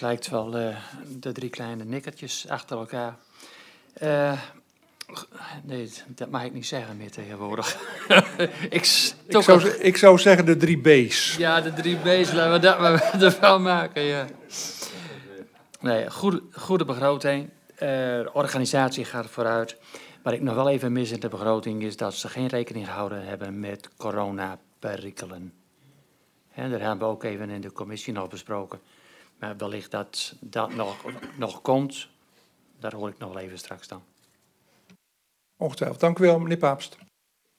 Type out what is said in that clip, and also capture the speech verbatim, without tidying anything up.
het lijkt wel uh, de drie kleine nikkertjes achter elkaar. Uh, nee, dat mag ik niet zeggen meer tegenwoordig. ik, ik, zou, ik zou zeggen de drie B's. Ja, de drie B's, laten we dat maar ervan maken, ja. Nee, goede, goede begroting. Uh, de organisatie gaat vooruit. Wat ik nog wel even mis in de begroting is dat ze geen rekening gehouden hebben met coronaperikelen. En daar hebben we ook even in de commissie nog besproken. Maar wellicht dat dat nog, nog komt, daar hoor ik nog wel even straks dan. Ongetwijfeld. Dank u wel, meneer Paapst.